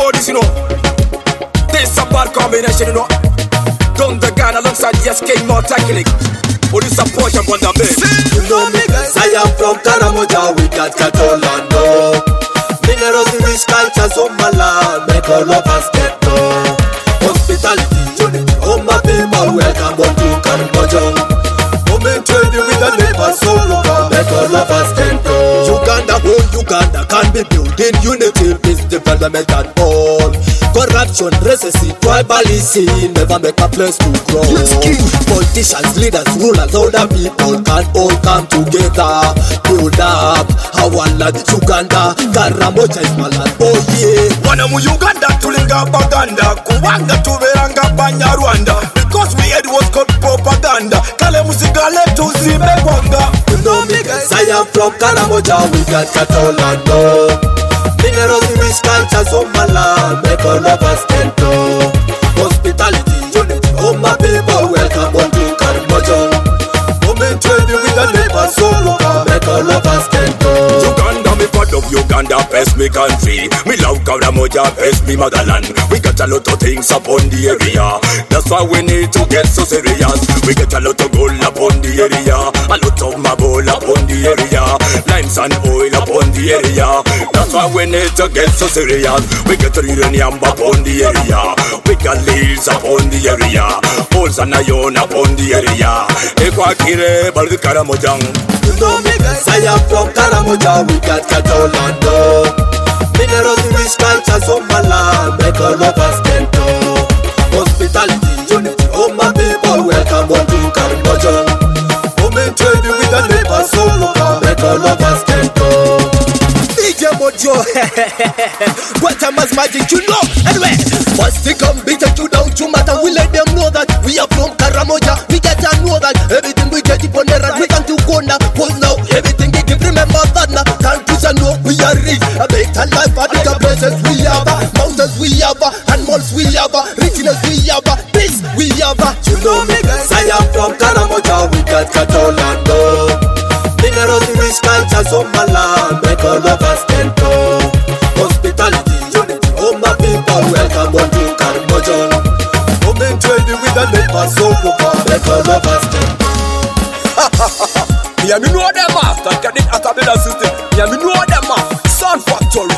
know this, you know. This a bad combination, you know. Done the gun alongside the SK more technique. Or this a Porsche on the bed. You know me, guys. I am from Karamoja, we got Catolano. Minerals in rich cultures of my land, make all of us get know. Hospitality, unity, all my people, welcome on to Karamoja. Moment trading with the neighbors, so local, make all of us get know. Uganda, whole Uganda can be built in unity, peace, development and all. Corruption, racism, tribalism never make a place to grow. Politicians, leaders, rulers, older people can all come together. Build up our land, Uganda, Karamoja is my land, oh yeah. Wana mu Uganda tulinga baganda, kubanga tuberanga banyarwanda. Because we had what's called propaganda. Kale musigale tuzime wanga. You know me guys, I am from Karamoja, we got Catolano. Minerals in rich cultures of my land, make all of us can know. Hospitality, unity, all my people, welcome on to Karamoja. Moment trading with the neighbors, so local, make all of us can know. Uganda, me part of Uganda, best me country. Me love Karamoja, best me motherland. We got a lot of things upon the area. That's why we need to get so serious. We get a lot of gold upon the area, a lot of marble upon the area, limes and oil upon the area. That's why we need to get so serious. We get uranium upon the area, we got leaves upon the area, holes and iron upon the area. Ekwakire balu Karamoja. You know me guys, I am from Karamoja, we got Catolano. Minerals in rich cultures of my land, make all of us can know. Hospitality, unity, all my people, welcome on to Karamoja. Moment trading with the neighbors, so local, make all of us can know. DJ Mojo, what a mass magic, you know. Anyway, once they come beat it, you don't matter. We let them know that we are from Karamoja. We get to know that everything we get upon the run, we can do go now. Cause now everything we give, remember that now. Can't you know we are rich? A better life, a better places we have, mountains we have, animals we have, richness we have, peace we have. You know me guys, I am from Karamoja, we got Catolano. Minerals in rich cultures of my land, make all of us can know. Hospitality, unity, all my people, welcome on to Karamoja. Moment trading with the neighbors, so local, make all of us can know. Yeah, me know them after get it at a better system. Yeah, me know them after Sound Factory.